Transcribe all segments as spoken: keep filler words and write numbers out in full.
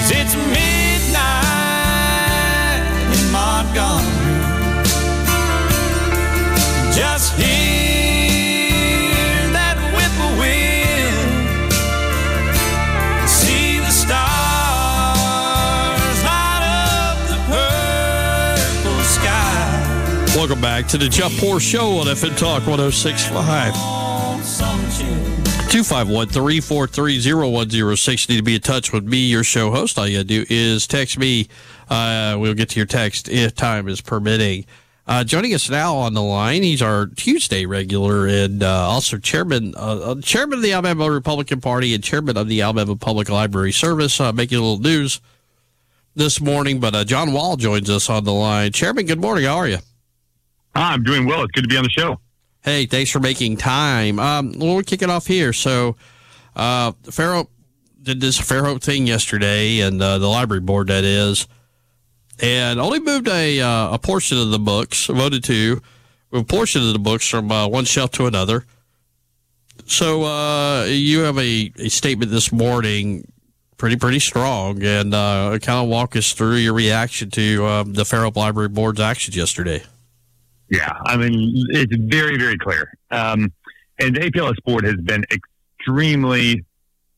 'cause it's midnight in Montgomery. Just hear that whippoorwill, see the stars light up the purple sky. Welcome back to the Jeff Poor Show on F N Talk one oh six point five. two five one, three four three, oh one oh six. You need to be in touch with me, your show host. All you got to do is text me. Uh, we'll get to your text if time is permitting. Uh, joining us now on the line, he's our Tuesday regular and uh, also chairman uh, chairman of the Alabama Republican Party and chairman of the Alabama Public Library Service, uh, making a little news this morning. But uh, John Wall joins us on the line. Chairman, good morning. How are you? Hi, I'm doing well. It's good to be on the show. Hey, thanks for making time. Um, well, we'll kick it off here. So, uh, Fairhope did this Fairhope thing yesterday, and uh, the library board, that is, and only moved a uh, a portion of the books, voted to move a portion of the books from uh, one shelf to another. So, uh, you have a, a statement this morning, pretty pretty strong, and uh, kind of walk us through your reaction to um, the Fairhope Library Board's actions yesterday. Yeah, I mean, it's very, very clear. Um, and the A P L S board has been extremely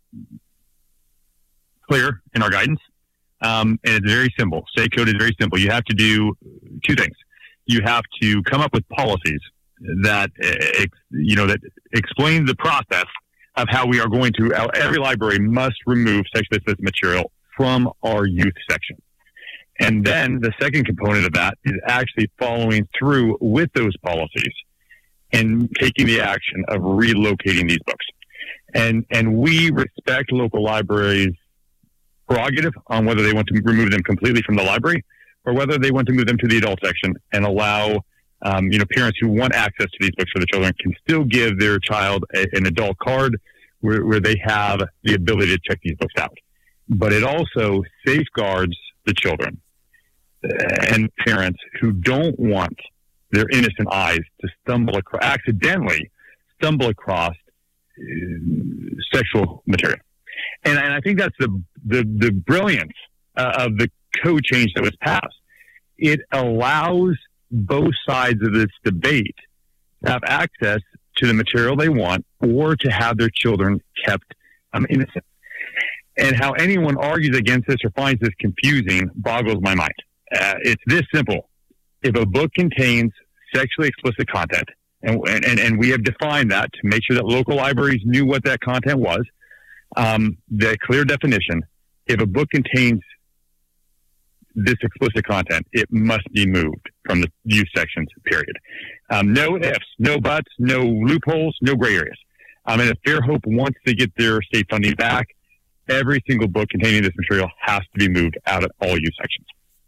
clear in our guidance. Um, and it's very simple. State code is very simple. You have to do two things. You have to come up with policies that, ex, you know, that explain the process of how we are going to, every library must remove sexually explicit material from our youth section. And then the second component of that is actually following through with those policies and taking the action of relocating these books. And and we respect local libraries' prerogative on whether they want to remove them completely from the library or whether they want to move them to the adult section and allow um, you know parents who want access to these books for the children can still give their child a, an adult card where, where they have the ability to check these books out. But it also safeguards the children and parents who don't want their innocent eyes to stumble across, accidentally stumble across uh, sexual material. And, and I think that's the, the, the brilliance uh, of the code change that was passed. It allows both sides of this debate to have access to the material they want or to have their children kept um, innocent. And how anyone argues against this or finds this confusing boggles my mind. Uh, it's this simple. If a book contains sexually explicit content, and, and, and we have defined that to make sure that local libraries knew what that content was, um, the clear definition, if a book contains this explicit content, it must be moved from the youth sections, period. Um, no ifs, no buts, no loopholes, no gray areas. I mean, if Fairhope wants to get their state funding back, every single book containing this material has to be moved out of all youth sections.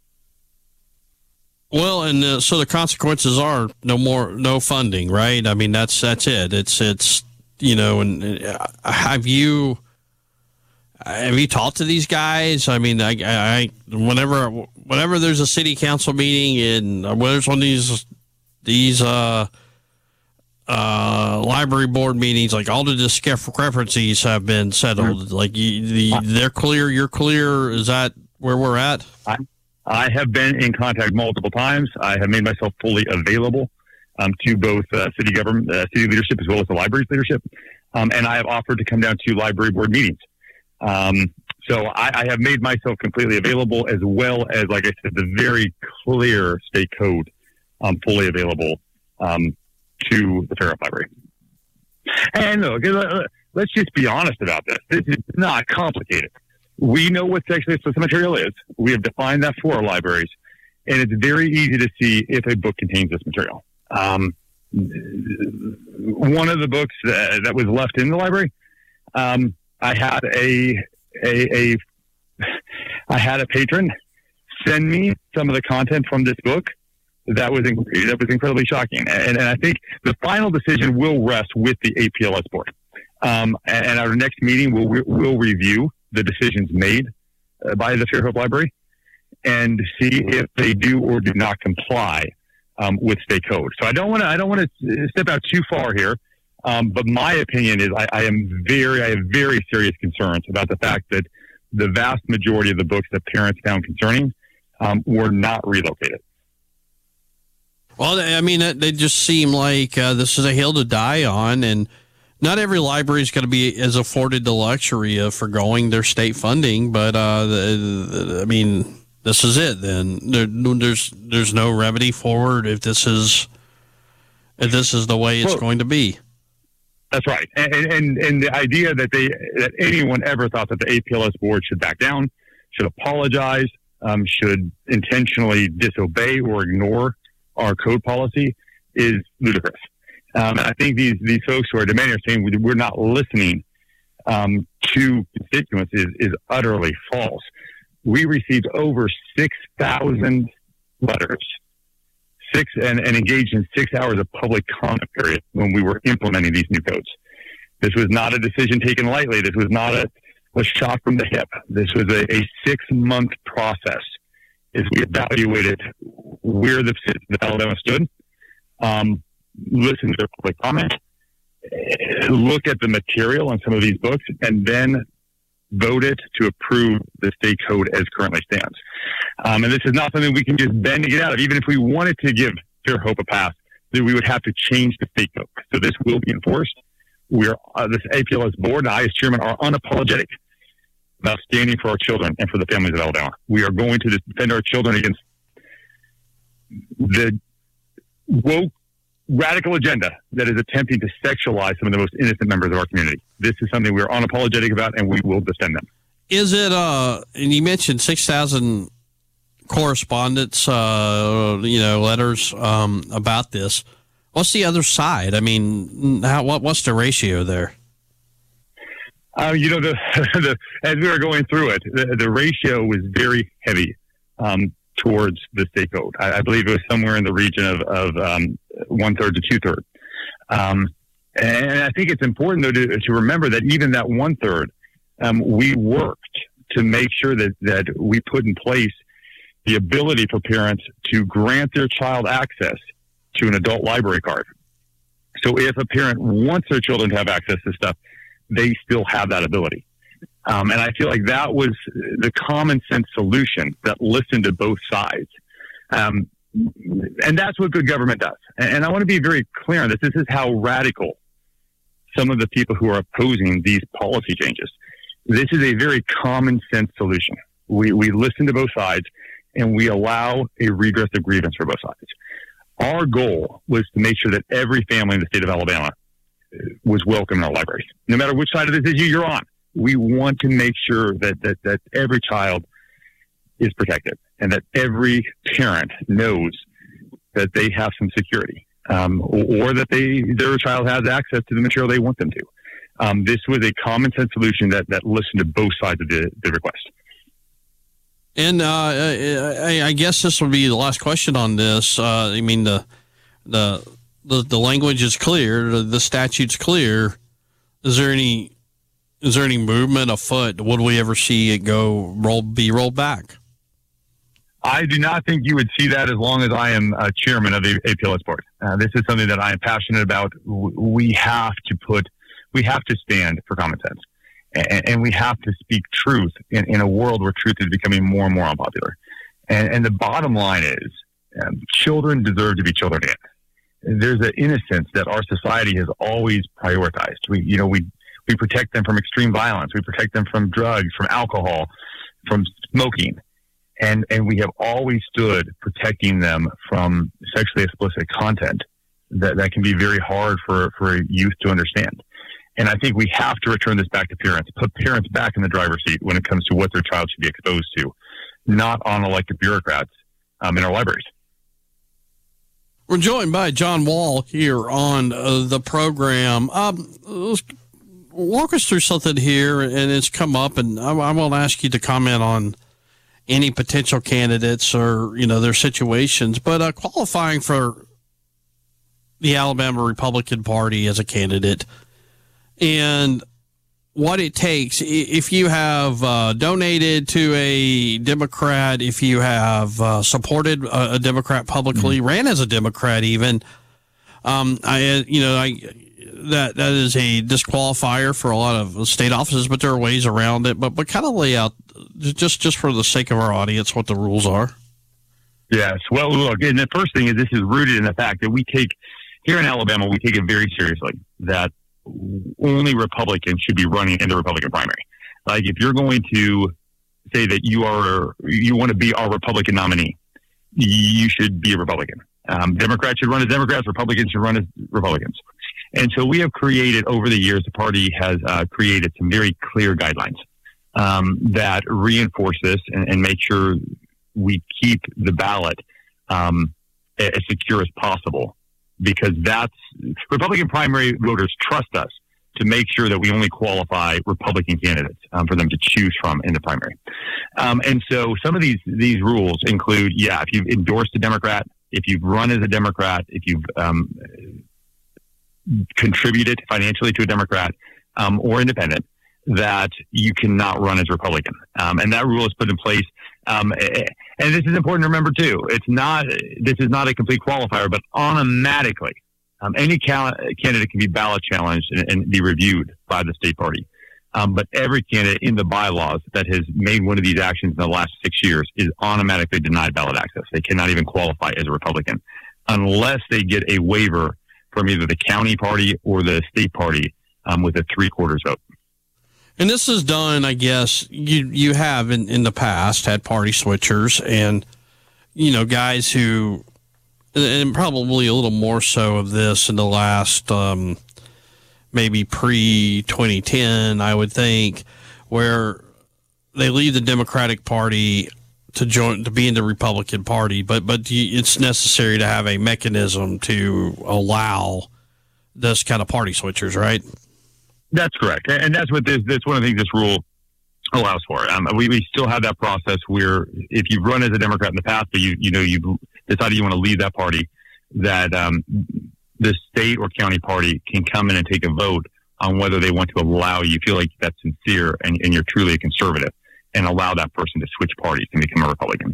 Well, and uh, so the consequences are no more, no funding, right? I mean, that's that's it. It's it's you know, and uh, have you have you talked to these guys? I mean, I, I whenever whenever there's a city council meeting and whether it's one of these these uh, uh, library board meetings, like all the discrepancies have been settled. Mm-hmm. Like you, the they're clear, you're clear. Is that where we're at? I- I have been in contact multiple times. I have made myself fully available um, to both uh, city government, uh, city leadership, as well as the library's leadership. Um, and I have offered to come down to library board meetings. Um, so I, I have made myself completely available, as well as, like I said, the very clear state code um, fully available um, to the Fairhope Library. And look, let's just be honest about this. This is not complicated. We know what sexually explicit material is. We have defined that for our libraries, and it's very easy to see if a book contains this material. Um, one of the books that, that was left in the library, um, I had a, a a I had a patron send me some of the content from this book. That was inc- that was incredibly shocking, and, and I think the final decision will rest with the A P L S board. Um, and, and our next meeting, we'll we'll review the decisions made uh, by the Fairhope Library and see if they do or do not comply um, with state code. So I don't want to I don't want to step out too far here, um, but my opinion is I, I am very I have very serious concerns about the fact that the vast majority of the books that parents found concerning um, were not relocated. Well, I mean, they just seem like uh, this is a hill to die on, and not every library is going to be as afforded the luxury of foregoing their state funding. But uh, the, the, I mean, this is it. Then there, there's there's no remedy forward if this is if this is the way it's well, going to be. That's right, and, and and the idea that they that anyone ever thought that the A P L S board should back down, should apologize, um, should intentionally disobey or ignore our code policy is ludicrous. Um, I think these these folks who are demanding are saying we're not listening um, to constituents is, is utterly false. We received over six thousand letters, six and, and engaged in six hours of public comment period when we were implementing these new codes. This was not a decision taken lightly. This was not a, a shot from the hip. This was a, a six-month process as we evaluated where the citizens of Alabama stood, um, listen to their public comment, look at the material in some of these books, and then voted to approve the state code as currently stands. Um, and this is not something we can just bend to get out of. Even if we wanted to give Fair Hope a pass, then we would have to change the state code. So this will be enforced. We are, uh, this A P L S board and I as chairman are unapologetic about standing for our children and for the families of Alabama. We are going to defend our children against the woke radical agenda that is attempting to sexualize some of the most innocent members of our community. This is something we are unapologetic about, and we will defend them. Is it, uh, and you mentioned six thousand correspondence, uh, you know, letters um, about this. What's the other side? I mean, how, what, what's the ratio there? Uh, you know, the, the as we were going through it, the, the ratio was very heavy um, towards the state code. I, I believe it was somewhere in the region of, of um, one third to two third. Um, and I think it's important though to, to remember that even that one third, um, we worked to make sure that that we put in place the ability for parents to grant their child access to an adult library card. So if a parent wants their children to have access to stuff, they still have that ability. Um, and I feel like that was the common sense solution that listened to both sides. Um, and that's what good government does. And, and I want to be very clear on this. This is how radical some of the people who are opposing these policy changes. This is a very common sense solution. We, we listen to both sides and we allow a redress of grievance for both sides. Our goal was to make sure that every family in the state of Alabama was welcome in our libraries. No matter which side of this issue you're on, we want to make sure that, that, that every child is protected and that every parent knows that they have some security, um, or, or that they their child has access to the material they want them to. Um, this was a common sense solution that, that listened to both sides of the, the request. And uh, I, I guess this would be the last question on this. Uh, I mean, the, the the the language is clear, the, the statute's clear. Is there any is there any movement afoot? Would we ever see it go roll be rolled back? I do not think you would see that as long as I am uh, chairman of the A P L S board. Uh, this is something that I am passionate about. We have to put, we have to stand for common sense. And, and we have to speak truth in, in a world where truth is becoming more and more unpopular. And, and the bottom line is, um, children deserve to be children again. There's an innocence that our society has always prioritized. We, you know, we we protect them from extreme violence. We protect them from drugs, from alcohol, from smoking, and and we have always stood protecting them from sexually explicit content that that can be very hard for for youth to understand. And I think we have to return this back to parents, put parents back in the driver's seat when it comes to what their child should be exposed to, not on elected bureaucrats um, in our libraries. We're joined by John Wall here on uh, the program. Um, let's walk us through something here, and it's come up, and I, I won't ask you to comment on any potential candidates or, you know, their situations, but uh, qualifying for the Alabama Republican Party as a candidate and what it takes if you have uh, donated to a Democrat, if you have uh, supported a, a Democrat publicly, mm-hmm. ran as a Democrat even, um, I, you know, I, that, that is a disqualifier for a lot of state offices, but there are ways around it. But, but kind of lay out just just for the sake of our audience, what the rules are? Yes. Well, look, and the first thing is this is rooted in the fact that we take, here in Alabama, we take it very seriously that only Republicans should be running in the Republican primary. Like, if you're going to say that you are, you want to be our Republican nominee, you should be a Republican. Um, Democrats should run as Democrats, Republicans should run as Republicans. And so we have created, over the years, the party has uh, created some very clear guidelines um, that reinforce this and, and make sure we keep the ballot um, as secure as possible, because that's, Republican primary voters trust us to make sure that we only qualify Republican candidates um, for them to choose from in the primary. Um, and so some of these these rules include, yeah, if you've endorsed a Democrat, if you've run as a Democrat, if you've um, contributed financially to a Democrat um, or independent, that you cannot run as Republican. Um, and that rule is put in place. Um, and this is important to remember too. It's not, this is not a complete qualifier, but automatically um, any cal- candidate can be ballot challenged and, and be reviewed by the state party. Um, but every candidate in the bylaws that has made one of these actions in the last six years is automatically denied ballot access. They cannot even qualify as a Republican unless they get a waiver from either the county party or the state party um, with a three-quarters vote. And this is done, I guess, you you have in, in the past had party switchers and, you know, guys who, and probably a little more so of this in the last, um, maybe pre twenty ten, I would think, where they leave the Democratic Party to join, to be in the Republican Party, but, but it's necessary to have a mechanism to allow this kind of party switchers, right? That's correct. And that's what this, that's one of the things this rule allows for. Um, we, we still have that process where if you've run as a Democrat in the past, but you, you know, you've decided you want to leave that party, that um, the state or county party can come in and take a vote on whether they want to allow you, feel like that's sincere and, and you're truly a conservative, and allow that person to switch parties and become a Republican.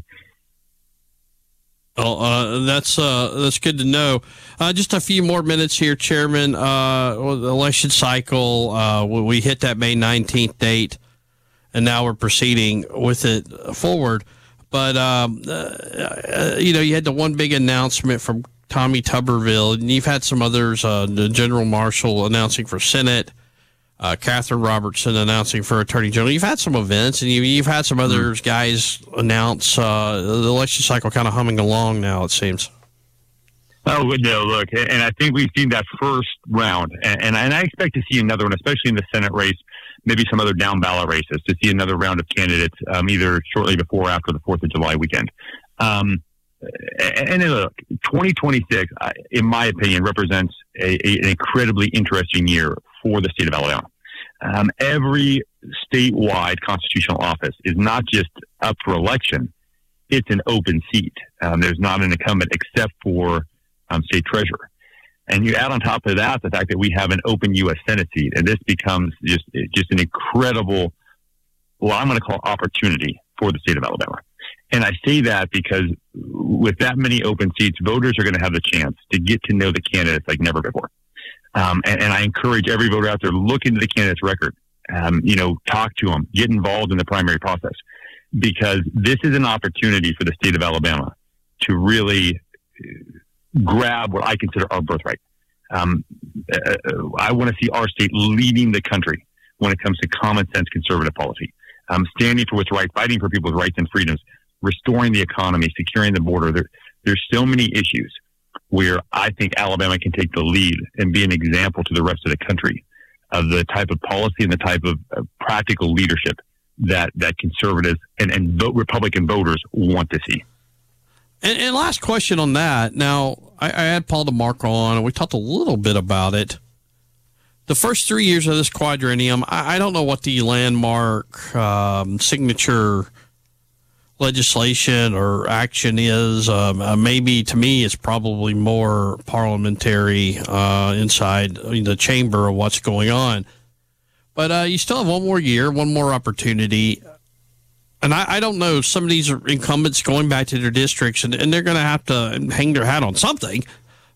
Well, uh, that's uh, that's good to know. Uh, just a few more minutes here, Chairman. Uh, the election cycle, uh, we hit that May nineteenth date, and now we're proceeding with it forward. But, um, uh, you know, you had the one big announcement from Tommy Tuberville, and you've had some others, uh, the General Marshall announcing for Senate, uh, Catherine Robertson announcing for Attorney General. You've had some events, and you, you've had some other mm-hmm. guys announce. Uh, the election cycle kind of humming along now, it seems. Oh, no, look, and I think we've seen that first round, and, and, and I expect to see another one, especially in the Senate race, maybe some other down ballot races, to see another round of candidates um, either shortly before or after the fourth of July weekend. Um, and, and look, twenty twenty-six, in my opinion, represents a, a, an incredibly interesting year for the state of Alabama. Um, every statewide constitutional office is not just up for election, it's an open seat. Um, there's not an incumbent except for um, state treasurer. And you add on top of that the fact that we have an open U S Senate seat, and this becomes just just an incredible, well, I'm going to call opportunity for the state of Alabama. And I say that because with that many open seats, voters are going to have the chance to get to know the candidates like never before. Um, and, and I encourage every voter out there, look into the candidate's record, um, you know, talk to them, get involved in the primary process, because this is an opportunity for the state of Alabama to really grab what I consider our birthright. Um, uh, I want to see our state leading the country when it comes to common sense conservative policy, um, standing for what's right, fighting for people's rights and freedoms, restoring the economy, securing the border. There, there's so many issues where I think Alabama can take the lead and be an example to the rest of the country of the type of policy and the type of uh, practical leadership that, that conservatives and, and vote Republican voters want to see. And, and last question on that. Now, I, I had Paul DeMarco on, and we talked a little bit about it. The first three years of this quadrennium, I, I don't know what the landmark um, signature legislation or action is. Um, uh, maybe to me, it's probably more parliamentary uh, inside the chamber of what's going on. But uh, you still have one more year, one more opportunity. And I, I don't know, some of these are incumbents going back to their districts, and, and they're going to have to hang their hat on something.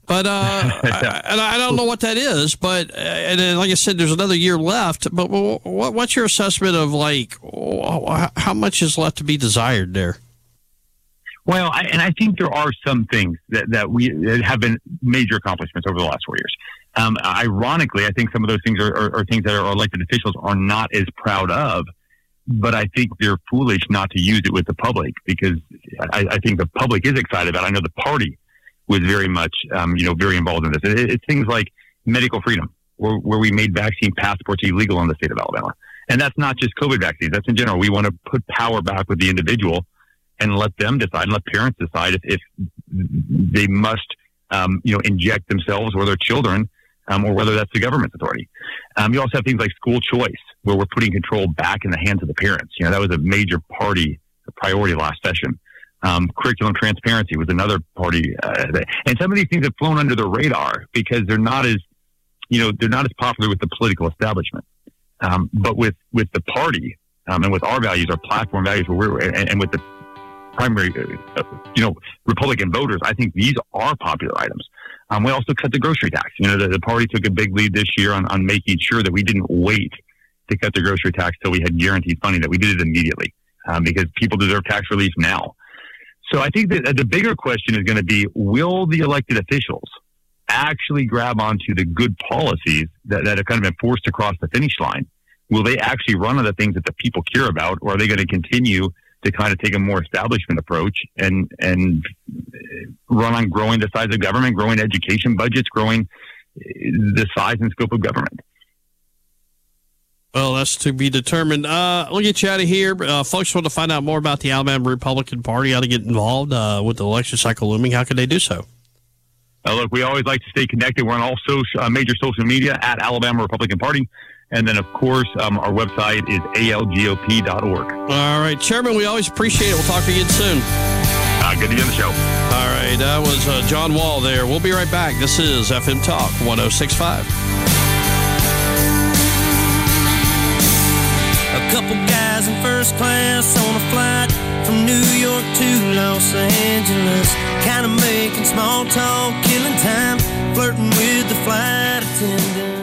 But uh, I, and I don't know what that is. But and then, like I said, there's another year left. But what, what's your assessment of like how much is left to be desired there? Well, I, and I think there are some things that, that we that have been major accomplishments over the last four years. Um, ironically, I think some of those things are, are, are things that our elected officials are not as proud of. But I think they're foolish not to use it with the public, because I, I think the public is excited about it. I know the party was very much, um, you know, very involved in this. It, it's things like medical freedom, where, where we made vaccine passports illegal in the state of Alabama. And that's not just COVID vaccines. That's in general. We want to put power back with the individual and let them decide, and let parents decide if, if they must, um, you know, inject themselves or their children, um, or whether that's the government's authority. Um, you also have things like school choice, where we're putting control back in the hands of the parents. You know, that was a major party priority last session. Um, curriculum transparency was another party. Uh, and some of these things have flown under the radar because they're not as, you know, they're not as popular with the political establishment. Um, but with, with the party, um, and with our values, our platform values, where we're, and, and with the primary, uh, you know, Republican voters, I think these are popular items. Um, we also cut the grocery tax. You know, the, the party took a big lead this year on, on making sure that we didn't wait to cut the grocery tax till we had guaranteed funding, that we did it immediately, um, because people deserve tax relief now. So I think that the bigger question is going to be, will the elected officials actually grab onto the good policies that, that have kind of been forced across the finish line? Will they actually run on the things that the people care about, or are they going to continue to kind of take a more establishment approach and and run on growing the size of government, growing education budgets, growing the size and scope of government? Well, that's to be determined. Uh, we'll get you out of here. Uh, folks want to find out more about the Alabama Republican Party, how to get involved uh, with the election cycle looming. How can they do so? Uh, look, we always like to stay connected. We're on all social, uh, major social media at Alabama Republican Party. And then, of course, um, our website is A L G O P dot org. All right, Chairman, we always appreciate it. We'll talk to you again soon. Uh, good to be on the show. All right, that was uh, John Wall there. We'll be right back. This is F M Talk one oh six point five. A couple guys in first class on a flight from New York to Los Angeles, kind of making small talk, killing time, flirting with the flight attendant.